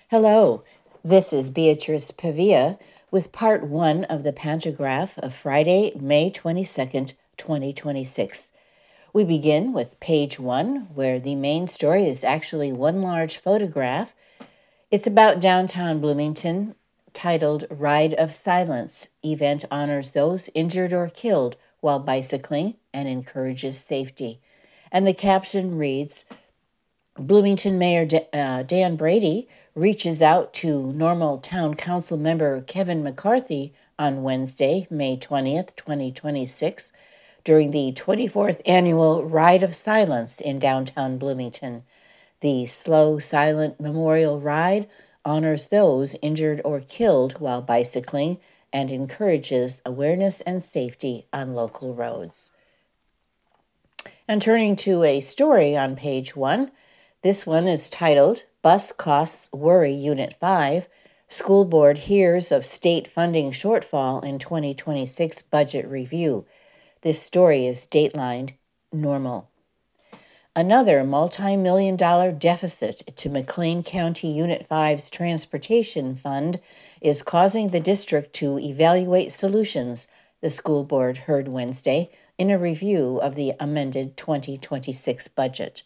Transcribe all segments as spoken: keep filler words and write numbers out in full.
Hello, this is Beatrice Pavia with part one of the Pantograph of Friday, May twenty-second, twenty twenty-six. We begin with page one, where the main story is actually one large photograph. It's about downtown Bloomington, titled Ride of Silence. Event honors those injured or killed while bicycling and encourages safety. And the caption reads, Bloomington Mayor uh, Dan Brady reaches out to Normal Town Council member Kevin McCarthy on Wednesday, May twentieth, twenty twenty-six, during the twenty-fourth annual Ride of Silence in downtown Bloomington. The Slow Silent Memorial Ride honors those injured or killed while bicycling and encourages awareness and safety on local roads. And turning to a story on page one, this one is titled, Bus Costs Worry Unit five, School Board Hears of State Funding Shortfall in twenty twenty-six Budget Review. This story is datelined Normal. Another multi-million dollar deficit to McLean County Unit five's Transportation Fund is causing the district to evaluate solutions, the school board heard Wednesday in a review of the amended twenty twenty-six budget.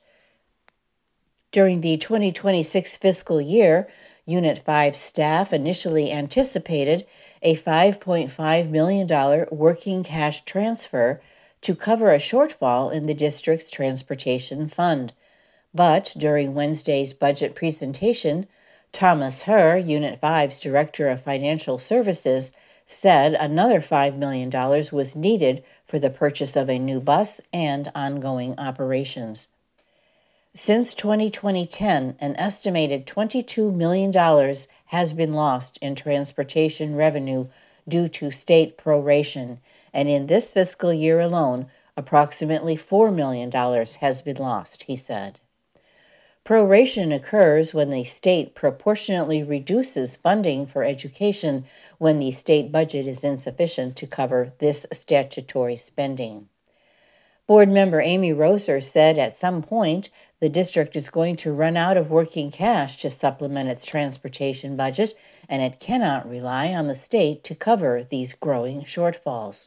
During the twenty twenty-six fiscal year, Unit five staff initially anticipated a five point five million dollars working cash transfer to cover a shortfall in the district's transportation fund. But during Wednesday's budget presentation, Thomas Herr, Unit five's Director of Financial Services, said another five million dollars was needed for the purchase of a new bus and ongoing operations. Since twenty ten, an estimated twenty-two million dollars has been lost in transportation revenue due to state proration, and in this fiscal year alone, approximately four million dollars has been lost, he said. Proration occurs when the state proportionately reduces funding for education when the state budget is insufficient to cover this statutory spending. Board member Amy Roser said at some point the district is going to run out of working cash to supplement its transportation budget, and it cannot rely on the state to cover these growing shortfalls.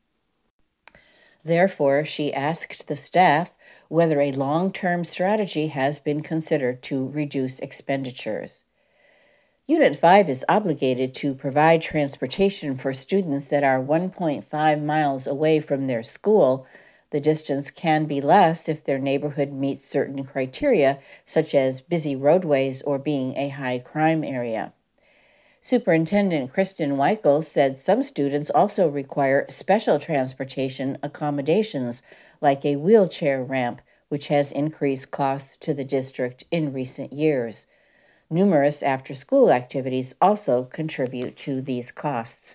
Therefore, she asked the staff whether a long-term strategy has been considered to reduce expenditures. Unit five is obligated to provide transportation for students that are one point five miles away from their school. The distance can be less if their neighborhood meets certain criteria, such as busy roadways or being a high crime area. Superintendent Kristen Weichel said some students also require special transportation accommodations, like a wheelchair ramp, which has increased costs to the district in recent years. Numerous after-school activities also contribute to these costs.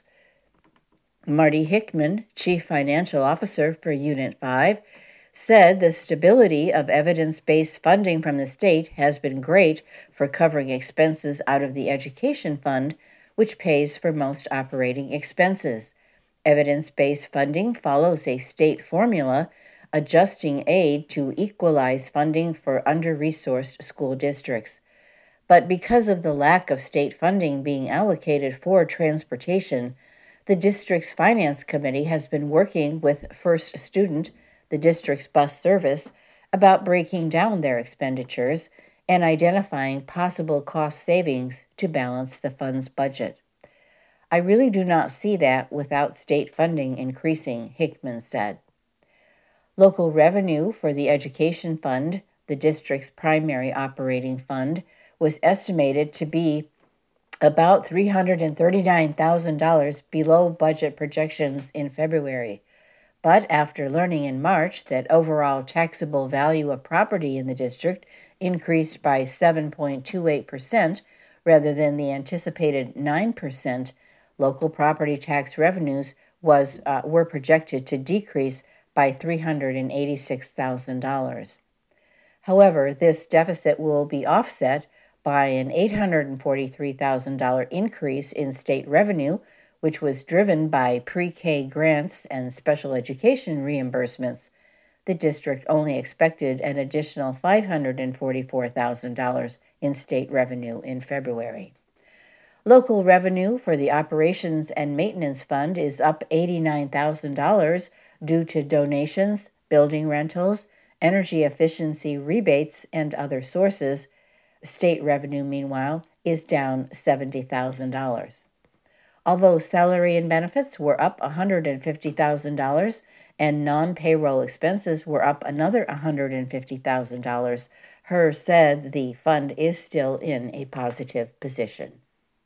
Marty Hickman, Chief Financial Officer for Unit five, said the stability of evidence-based funding from the state has been great for covering expenses out of the education fund, which pays for most operating expenses. Evidence-based funding follows a state formula, adjusting aid to equalize funding for under-resourced school districts. But because of the lack of state funding being allocated for transportation, the district's finance committee has been working with First Student, the district's bus service, about breaking down their expenditures and identifying possible cost savings to balance the fund's budget. I really do not see that without state funding increasing, Hickman said. Local revenue for the education fund, the district's primary operating fund, was estimated to be about three hundred thirty-nine thousand dollars below budget projections in February. But after learning in March that overall taxable value of property in the district increased by seven point two eight percent rather than the anticipated nine percent, local property tax revenues was uh, were projected to decrease by three hundred eighty-six thousand dollars. However, this deficit will be offset by an eight hundred forty-three thousand dollars increase in state revenue, which was driven by pre-K grants and special education reimbursements. the district only expected an additional five hundred forty-four thousand dollars in state revenue in February. Local revenue for the Operations and Maintenance Fund is up eighty-nine thousand dollars due to donations, building rentals, energy efficiency rebates, and other sources. State revenue, meanwhile, is down seventy thousand dollars. Although salary and benefits were up one hundred fifty thousand dollars and non-payroll expenses were up another one hundred fifty thousand dollars, Herr said the fund is still in a positive position.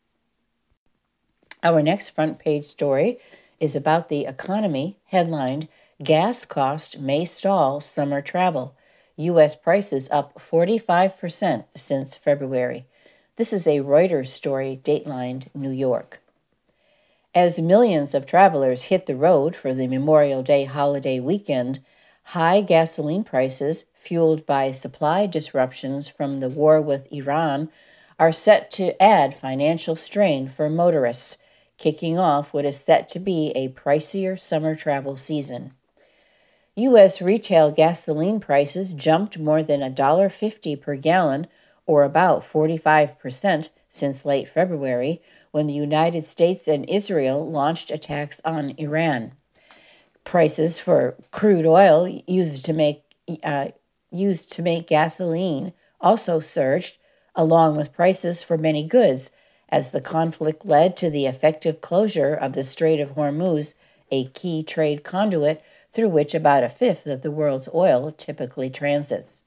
Our next front page story is about the economy, headlined, Gas Cost May Stall Summer Travel. U S prices up forty-five percent since February. This is a Reuters story, datelined New York. As millions of travelers hit the road for the Memorial Day holiday weekend, high gasoline prices, fueled by supply disruptions from the war with Iran, are set to add financial strain for motorists, kicking off what is set to be a pricier summer travel season. U S retail gasoline prices jumped more than one dollar and fifty cents per gallon, or about forty-five percent, since late February, when the United States and Israel launched attacks on Iran. Prices for crude oil used to make uh, used to make gasoline also surged, along with prices for many goods, as the conflict led to the effective closure of the Strait of Hormuz, a key trade conduit through which about a fifth of the world's oil typically transits.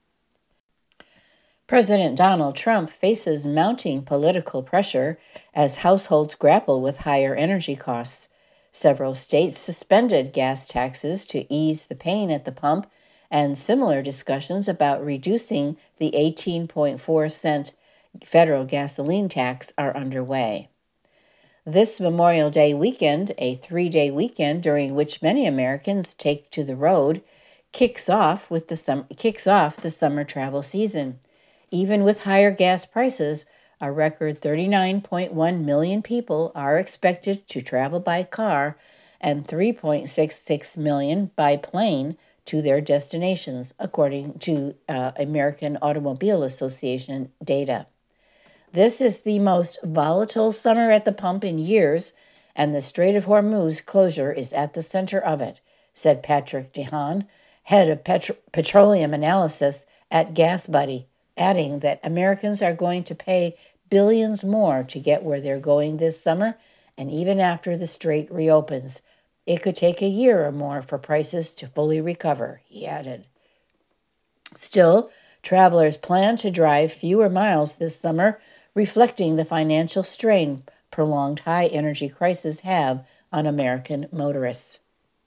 President Donald Trump faces mounting political pressure as households grapple with higher energy costs. Several states suspended gas taxes to ease the pain at the pump, and similar discussions about reducing the eighteen point four cent federal gasoline tax are underway. This Memorial Day weekend, a three-day weekend during which many Americans take to the road, kicks off with the sum- kicks off the summer travel season. Even with higher gas prices, a record thirty-nine point one million people are expected to travel by car and three point six six million by plane to their destinations, according to uh, American Automobile Association data. This is the most volatile summer at the pump in years, and the Strait of Hormuz closure is at the center of it, said Patrick DeHaan, head of petro- petroleum analysis at GasBuddy, adding that Americans are going to pay billions more to get where they're going this summer, and even after the strait reopens. It could take a year or more for prices to fully recover, he added. Still, travelers plan to drive fewer miles this summer, reflecting the financial strain prolonged high energy prices have on American motorists.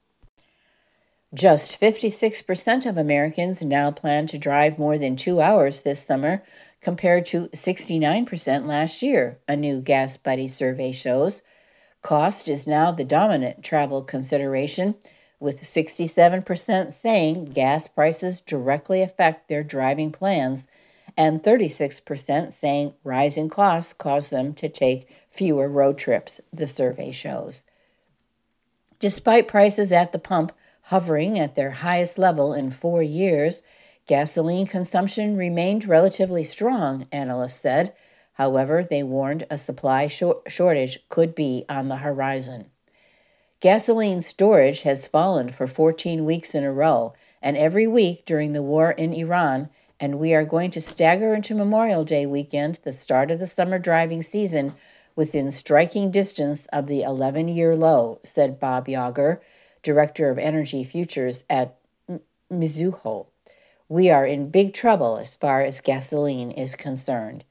Just fifty-six percent of Americans now plan to drive more than two hours this summer, compared to sixty-nine percent last year, a new GasBuddy survey shows. Cost is now the dominant travel consideration, with sixty-seven percent saying gas prices directly affect their driving plans, and thirty-six percent saying rising costs cause them to take fewer road trips, the survey shows. Despite prices at the pump hovering at their highest level in four years, gasoline consumption remained relatively strong, analysts said. However, they warned a supply shor- shortage could be on the horizon. Gasoline storage has fallen for fourteen weeks in a row, and every week during the war in Iran, and we are going to stagger into Memorial Day weekend, the start of the summer driving season, within striking distance of the eleven-year low, said Bob Yager, Director of Energy Futures at Mizuho. We are in big trouble as far as gasoline is concerned.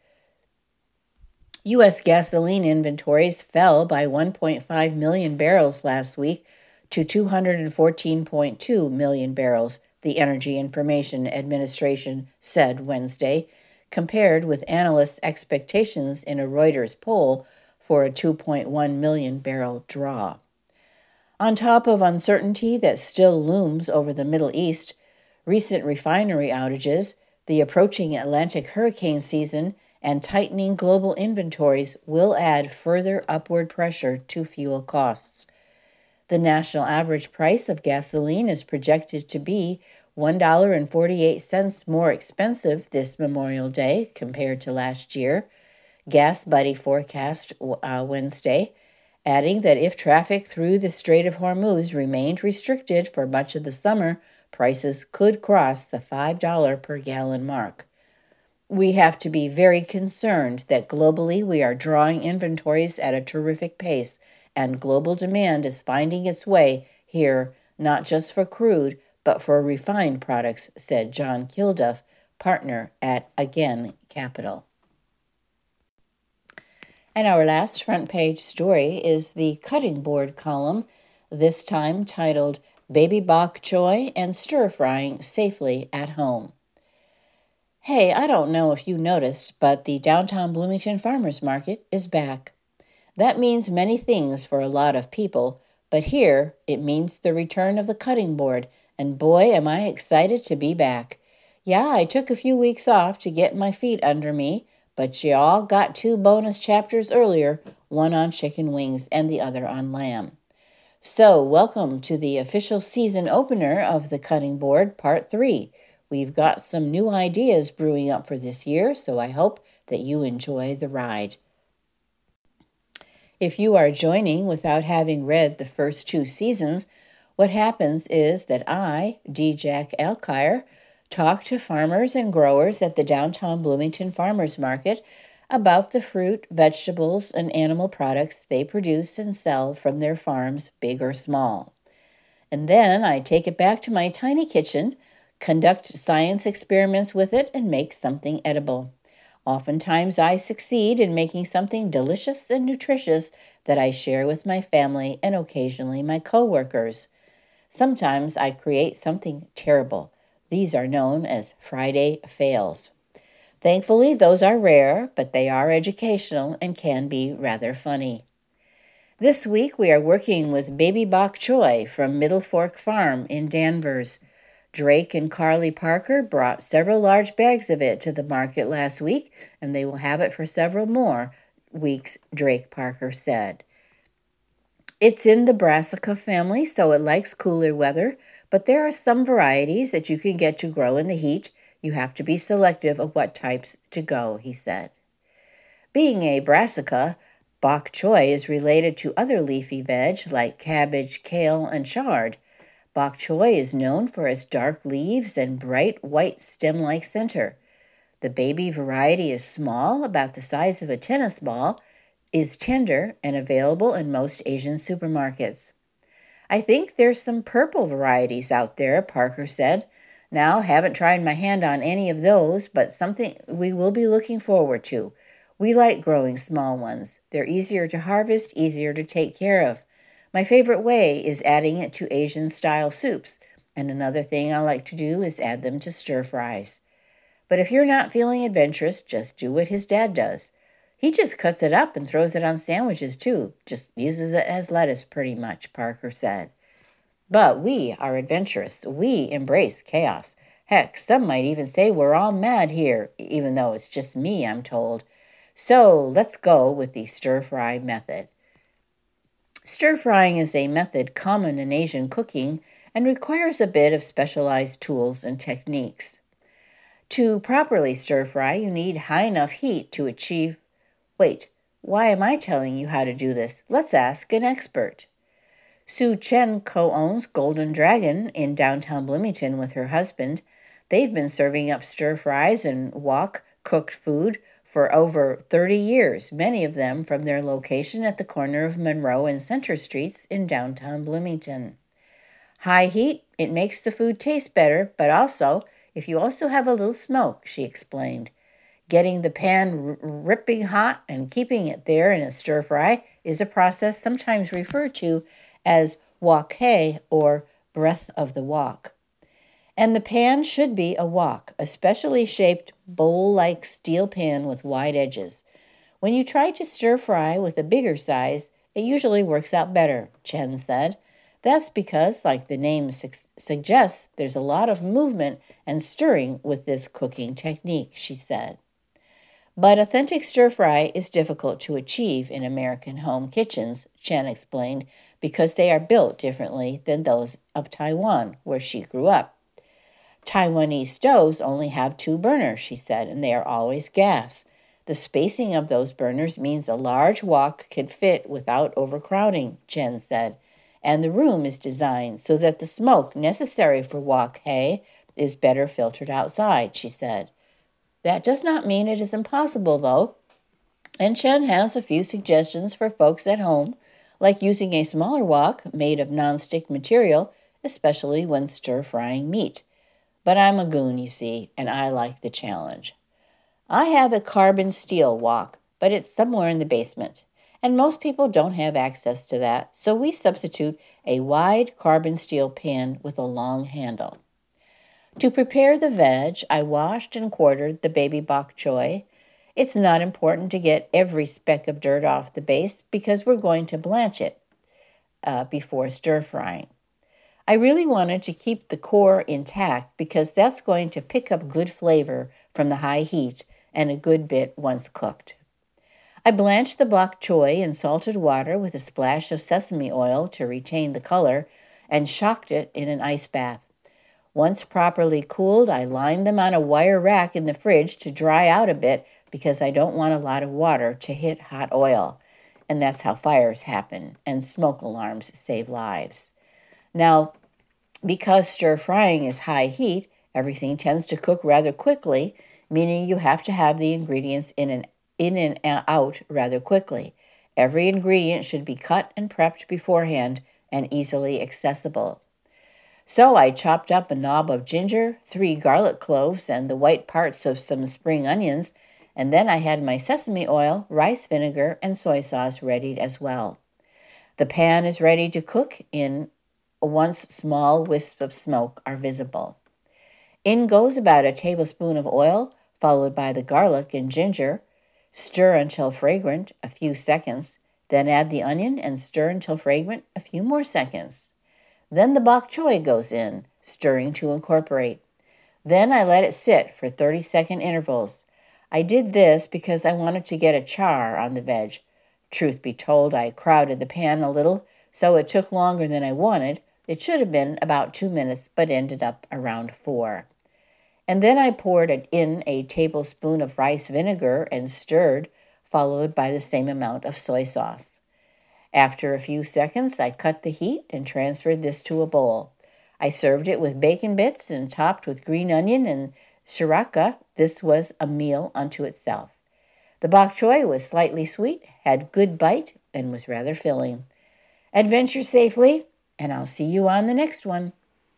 U S gasoline inventories fell by one point five million barrels last week to two hundred fourteen point two million barrels, the Energy Information Administration said Wednesday, compared with analysts' expectations in a Reuters poll for a two point one million barrel draw. On top of uncertainty that still looms over the Middle East, recent refinery outages, the approaching Atlantic hurricane season, and tightening global inventories will add further upward pressure to fuel costs. The national average price of gasoline is projected to be one dollar and forty-eight cents more expensive this Memorial Day compared to last year, Gas Buddy forecast uh, Wednesday, adding that if traffic through the Strait of Hormuz remained restricted for much of the summer, prices could cross the five dollars per gallon mark. We have to be very concerned that globally we are drawing inventories at a terrific pace, and global demand is finding its way here, not just for crude, but for refined products, said John Kilduff, partner at Again Capital. And our last front page story is the cutting board column, this time titled Baby Bok Choy and Stir Frying Safely at Home. Hey, I don't know if you noticed, but the downtown Bloomington Farmers Market is back. That means many things for a lot of people, but here it means the return of the cutting board, and boy, am I excited to be back. Yeah, I took a few weeks off to get my feet under me, but y'all got two bonus chapters earlier, one on chicken wings and the other on lamb. So, welcome to the official season opener of the cutting board, part three. We've got some new ideas brewing up for this year, so I hope that you enjoy the ride. If you are joining without having read the first two seasons, what happens is that I, D. Jack Alkire, talk to farmers and growers at the downtown Bloomington Farmers Market about the fruit, vegetables, and animal products they produce and sell from their farms, big or small. And then I take it back to my tiny kitchen, conduct science experiments with it, and make something edible. Oftentimes I succeed in making something delicious and nutritious that I share with my family and occasionally my coworkers. Sometimes I create something terrible. These are known as Friday fails. Thankfully, those are rare, but they are educational and can be rather funny. This week we are working with Baby Bok Choy from Middle Fork Farm in Danvers. Drake and Carly Parker brought several large bags of it to the market last week, and they will have it for several more weeks, Drake Parker said. It's in the Brassica family, so it likes cooler weather, but there are some varieties that you can get to grow in the heat. You have to be selective of what types to go, he said. Being a Brassica, Bok Choy is related to other leafy veg like cabbage, kale, and chard. Bok choy is known for its dark leaves and bright white stem-like center. The baby variety is small, about the size of a tennis ball, is tender, and available in most Asian supermarkets. I think there's some purple varieties out there, Parker said. Now, haven't tried my hand on any of those, but something we will be looking forward to. We like growing small ones. They're easier to harvest, easier to take care of. My favorite way is adding it to Asian-style soups, and another thing I like to do is add them to stir-fries. But if you're not feeling adventurous, just do what his dad does. He just cuts it up and throws it on sandwiches, too. Just uses it as lettuce, pretty much, Parker said. But we are adventurous. We embrace chaos. Heck, some might even say we're all mad here, even though it's just me, I'm told. So let's go with the stir-fry method. Stir-frying is a method common in Asian cooking and requires a bit of specialized tools and techniques. To properly stir-fry, you need high enough heat to achieve... Wait, why am I telling you how to do this? Let's ask an expert. Sue Chen co-owns Golden Dragon in downtown Bloomington with her husband. They've been serving up stir-fries and wok-cooked food for over thirty years, many of them from their location at the corner of Monroe and Center Streets in downtown Bloomington. High heat, it makes the food taste better, but also, if you also have a little smoke, she explained. Getting the pan r- ripping hot and keeping it there in a stir-fry is a process sometimes referred to as wok hei or breath of the wok. And the pan should be a wok, a specially shaped bowl-like steel pan with wide edges. When you try to stir-fry with a bigger size, it usually works out better, Chen said. That's because, like the name su- suggests, there's a lot of movement and stirring with this cooking technique, she said. But authentic stir-fry is difficult to achieve in American home kitchens, Chen explained, because they are built differently than those of Taiwan, where she grew up. Taiwanese stoves only have two burners, she said, and they are always gas. The spacing of those burners means a large wok can fit without overcrowding, Chen said, and the room is designed so that the smoke necessary for wok hei is better filtered outside, she said. That does not mean it is impossible, though, and Chen has a few suggestions for folks at home, like using a smaller wok made of nonstick material, especially when stir-frying meat. But I'm a goon, you see, and I like the challenge. I have a carbon steel wok, but it's somewhere in the basement, and most people don't have access to that, so we substitute a wide carbon steel pan with a long handle. To prepare the veg, I washed and quartered the baby bok choy. It's not important to get every speck of dirt off the base because we're going to blanch it uh, before stir-frying. I really wanted to keep the core intact because that's going to pick up good flavor from the high heat and a good bit once cooked. I blanched the bok choy in salted water with a splash of sesame oil to retain the color and shocked it in an ice bath. Once properly cooled, I lined them on a wire rack in the fridge to dry out a bit because I don't want a lot of water to hit hot oil. And that's how fires happen, and smoke alarms save lives. Now, because stir-frying is high heat, everything tends to cook rather quickly, meaning you have to have the ingredients in and, in and out rather quickly. Every ingredient should be cut and prepped beforehand and easily accessible. So I chopped up a knob of ginger, three garlic cloves, and the white parts of some spring onions, and then I had my sesame oil, rice vinegar, and soy sauce ready as well. The pan is ready to cook in once small wisps of smoke are visible. In goes about a tablespoon of oil, followed by the garlic and ginger. Stir until fragrant, a few seconds. Then add the onion and stir until fragrant, a few more seconds. Then the bok choy goes in, stirring to incorporate. Then I let it sit for thirty-second intervals. I did this because I wanted to get a char on the veg. Truth be told, I crowded the pan a little, so it took longer than I wanted. It should have been about two minutes, but ended up around four. And then I poured in a tablespoon of rice vinegar and stirred, followed by the same amount of soy sauce. After a few seconds, I cut the heat and transferred this to a bowl. I served it with bacon bits and topped with green onion and sriracha. This was a meal unto itself. The bok choy was slightly sweet, had good bite, and was rather filling. Adventure safely, and I'll see you on the next one.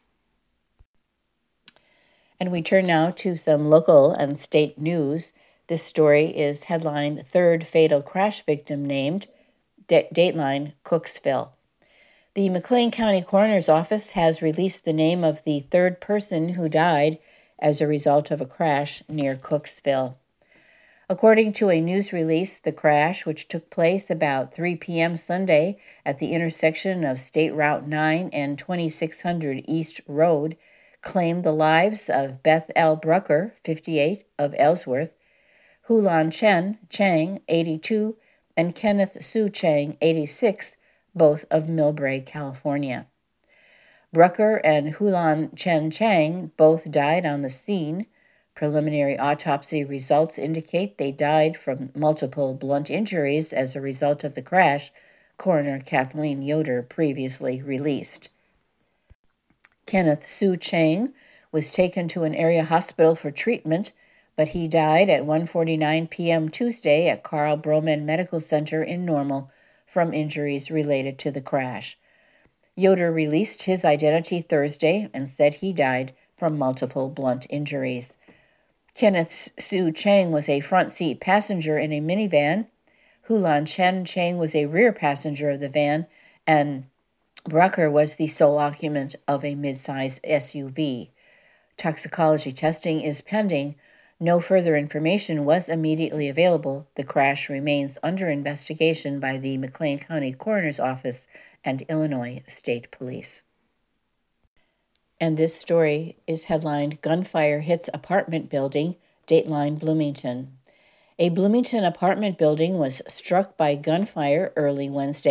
And we turn now to some local and state news. This story is headlined Third Fatal Crash Victim Named, D- Dateline Cooksville. The McLean County Coroner's Office has released the name of the third person who died as a result of a crash near Cooksville. According to a news release, the crash, which took place about three p.m. Sunday at the intersection of State Route nine and twenty-six hundred East Road, claimed the lives of Beth L. Brucker, fifty-eight, of Ellsworth, Hulan Chen Chang, eighty-two, and Kenneth Sue Chang, eighty-six, both of Millbrae, California. Brucker and Hulan Chen Chang both died on the scene. Preliminary autopsy results indicate they died from multiple blunt injuries as a result of the crash, Coroner Kathleen Yoder previously released. Kenneth Sue Chang was taken to an area hospital for treatment, but he died at one forty-nine p.m. Tuesday at Carl Broman Medical Center in Normal from injuries related to the crash. Yoder released his identity Thursday and said he died from multiple blunt injuries. Kenneth Sue Chang was a front seat passenger in a minivan. Hulan Chen Chang was a rear passenger of the van, and Brucker was the sole occupant of a mid-sized S U V. Toxicology testing is pending. No further information was immediately available. The crash remains under investigation by the McLean County Coroner's Office and Illinois State Police. And this story is headlined, Gunfire Hits Apartment Building, Dateline Bloomington. A Bloomington apartment building was struck by gunfire early Wednesday,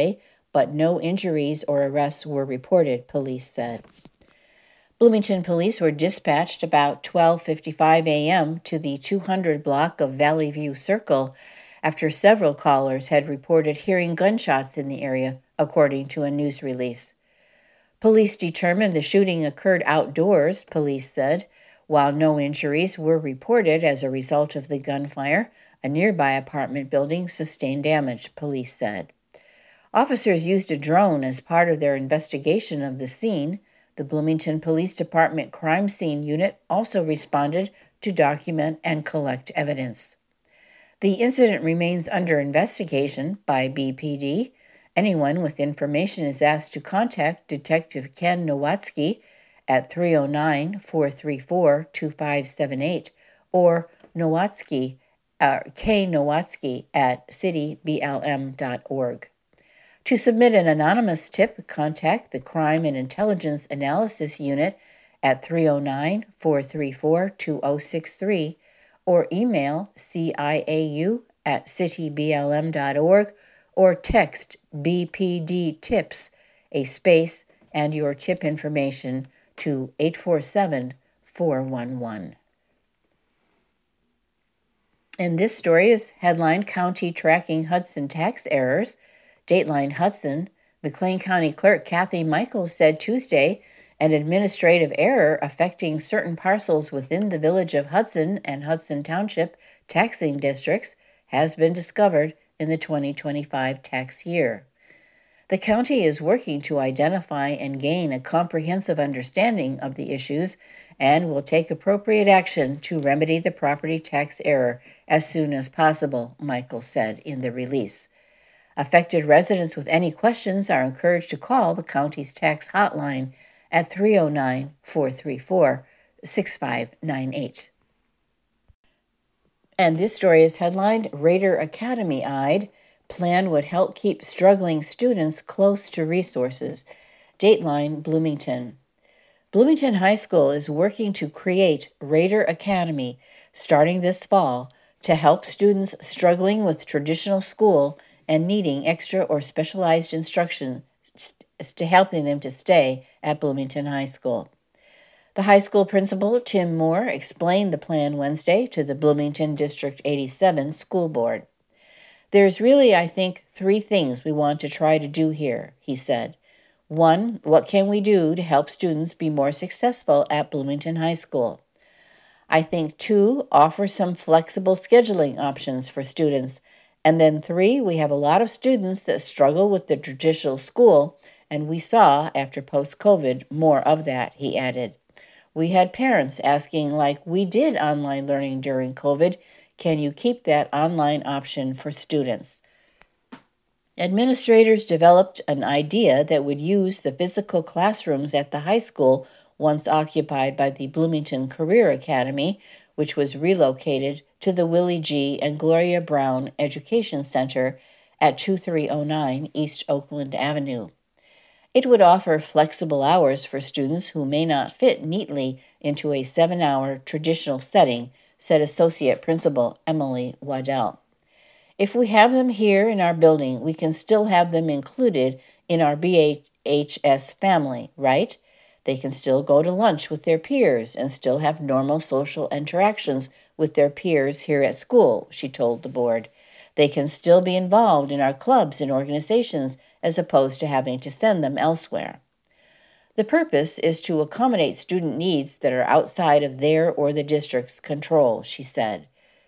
but no injuries or arrests were reported, police said. Bloomington police were dispatched about twelve fifty-five a.m. to the two hundred block of Valley View Circle after several callers had reported hearing gunshots in the area, according to a news release. Police determined the shooting occurred outdoors, police said. While no injuries were reported as a result of the gunfire, a nearby apartment building sustained damage, police said. Officers used a drone as part of their investigation of the scene. The Bloomington Police Department Crime Scene Unit also responded to document and collect evidence. The incident remains under investigation by B P D. Anyone with information is asked to contact Detective Ken Nowatzki at three oh nine, four three four, two five seven eight or Nowatzki, uh, K. Nowatzki at city b l m dot org. To submit an anonymous tip, contact the Crime and Intelligence Analysis Unit at three oh nine, four three four, two oh six three or email C I A U at city b l m dot org or text B P D TIPS, a space, and your tip information to eight four seven, four one one. And this story is headlined County Tracking Hudson Tax Errors. Dateline Hudson, McLean County Clerk Kathy Michaels said Tuesday an administrative error affecting certain parcels within the village of Hudson and Hudson Township taxing districts has been discovered in the twenty twenty-five tax year. The county is working to identify and gain a comprehensive understanding of the issues and will take appropriate action to remedy the property tax error as soon as possible, Michaels said in the release. Affected residents with any questions are encouraged to call the county's tax hotline at three oh nine, four three four, six five nine eight. And this story is headlined, Raider Academy-eyed, plan would help keep struggling students close to resources. Dateline Bloomington. Bloomington High School is working to create Raider Academy starting this fall to help students struggling with traditional school and needing extra or specialized instruction to helping them to stay at Bloomington High School. The high school principal, Tim Moore, explained the plan Wednesday to the Bloomington District eighty-seven School Board. There's really, I think, three things we want to try to do here, he said. One, what can we do to help students be more successful at Bloomington High School? I think two, offer some flexible scheduling options for students. And then three, we have a lot of students that struggle with the traditional school, and we saw, after post-COVID, more of that, he added. We had parents asking, like we did online learning during COVID, can you keep that online option for students? Administrators developed an idea that would use the physical classrooms at the high school once occupied by the Bloomington Career Academy, which was relocated to the Willie G. and Gloria Brown Education Center at twenty-three oh nine East Oakland Avenue. It would offer flexible hours for students who may not fit neatly into a seven-hour traditional setting, said Associate Principal Emily Waddell. If we have them here in our building, we can still have them included in our B H S family, right? They can still go to lunch with their peers and still have normal social interactions with their peers here at school, she told the board. They can still be involved in our clubs and organizations as opposed to having to send them elsewhere. The purpose is to accommodate student needs that are outside of their or the district's control, she said.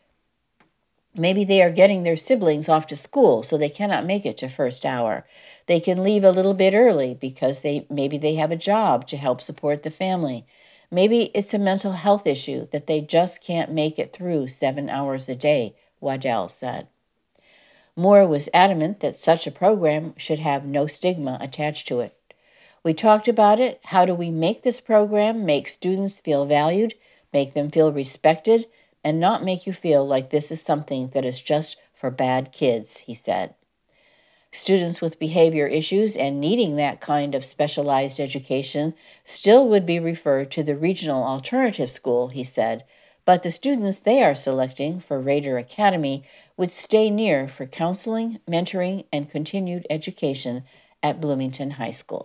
Maybe they are getting their siblings off to school so they cannot make it to first hour. They can leave a little bit early because they maybe they have a job to help support the family. Maybe it's a mental health issue that they just can't make it through seven hours a day, Waddell said. Moore was adamant that such a program should have no stigma attached to it. We talked about it. How do we make this program make students feel valued, make them feel respected, and not make you feel like this is something that is just for bad kids, he said. Students with behavior issues and needing that kind of specialized education still would be referred to the regional alternative school, he said, but the students they are selecting for Raider Academy would stay near for counseling, mentoring, and continued education at Bloomington High School.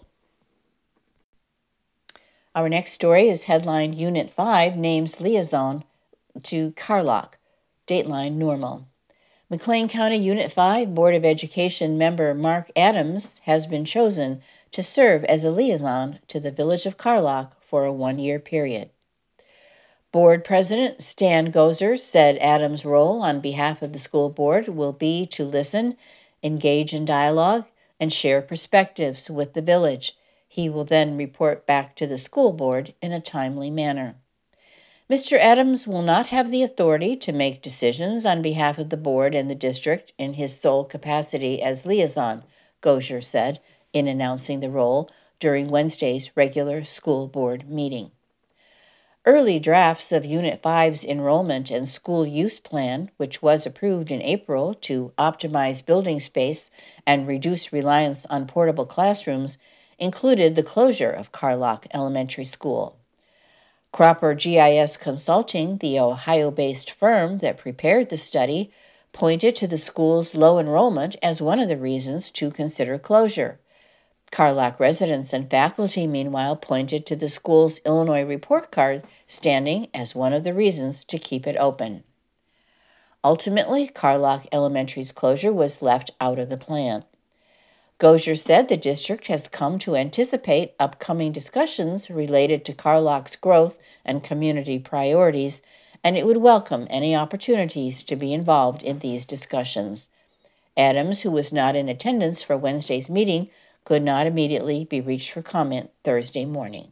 Our next story is headlined Unit five names liaison to Carlock. Dateline normal. McLean County Unit five Board of Education member Mark Adams has been chosen to serve as a liaison to the Village of Carlock for a one-year period. Board President Stan Gozer said Adams' role on behalf of the school board will be to listen, engage in dialogue, and share perspectives with the village. He will then report back to the school board in a timely manner. Mister Adams will not have the authority to make decisions on behalf of the board and the district in his sole capacity as liaison, Gozer said in announcing the role during Wednesday's regular school board meeting. Early drafts of Unit five's enrollment and school use plan, which was approved in April to optimize building space and reduce reliance on portable classrooms, included the closure of Carlock Elementary School. Cropper G I S Consulting, the Ohio-based firm that prepared the study, pointed to the school's low enrollment as one of the reasons to consider closure. Carlock residents and faculty, meanwhile, pointed to the school's Illinois report card standing as one of the reasons to keep it open. Ultimately, Carlock Elementary's closure was left out of the plan. Gozer said the district has come to anticipate upcoming discussions related to Carlock's growth and community priorities, and it would welcome any opportunities to be involved in these discussions. Adams, who was not in attendance for Wednesday's meeting, could not immediately be reached for comment Thursday morning.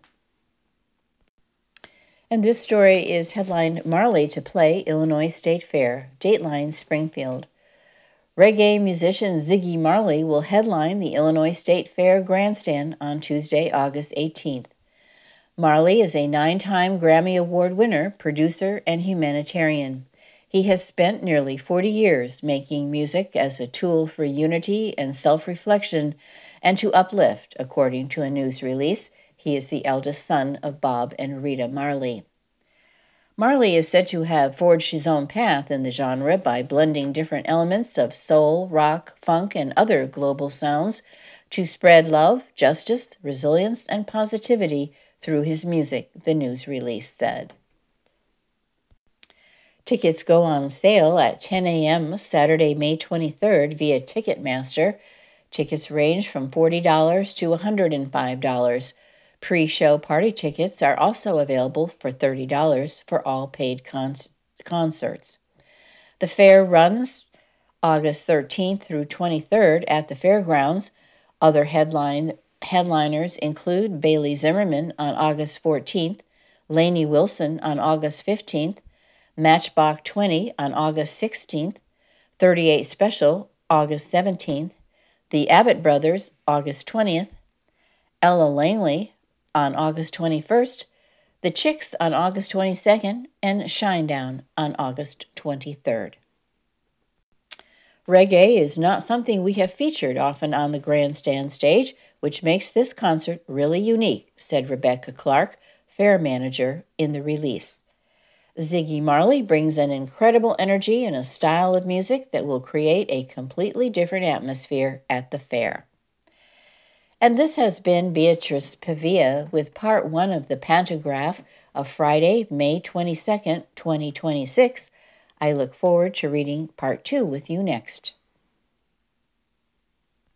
And this story is headlined Marley to play Illinois State Fair, Dateline Springfield. Reggae musician Ziggy Marley will headline the Illinois State Fair grandstand on Tuesday, August eighteenth. Marley is a nine-time Grammy Award winner, producer, and humanitarian. He has spent nearly forty years making music as a tool for unity and self-reflection and to uplift, according to a news release. He is the eldest son of Bob and Rita Marley. Marley is said to have forged his own path in the genre by blending different elements of soul, rock, funk, and other global sounds to spread love, justice, resilience, and positivity through his music, the news release said. Tickets go on sale at ten a.m. Saturday, May twenty-third via Ticketmaster. Tickets range from forty dollars to one hundred five dollars. Pre-show party tickets are also available for thirty dollars for all paid con- concerts. The fair runs August thirteenth through twenty-third at the fairgrounds. Other headline headliners include Bailey Zimmerman on August fourteenth, Lainey Wilson on August fifteenth, Matchbox twenty on August sixteenth, thirty-eight Special August seventeenth, the Abbott Brothers August twentieth, Ella Langley on August twenty-first, the Chicks on August twenty-second, and Shinedown on August twenty-third. Reggae is not something we have featured often on the grandstand stage, which makes this concert really unique, said Rebecca Clark, fair manager, in the release. Ziggy Marley brings an incredible energy and a style of music that will create a completely different atmosphere at the fair. And this has been Beatrice Pavia with part one of the Pantograph of Friday, May twenty-second, twenty twenty-six. I look forward to reading part two with you next.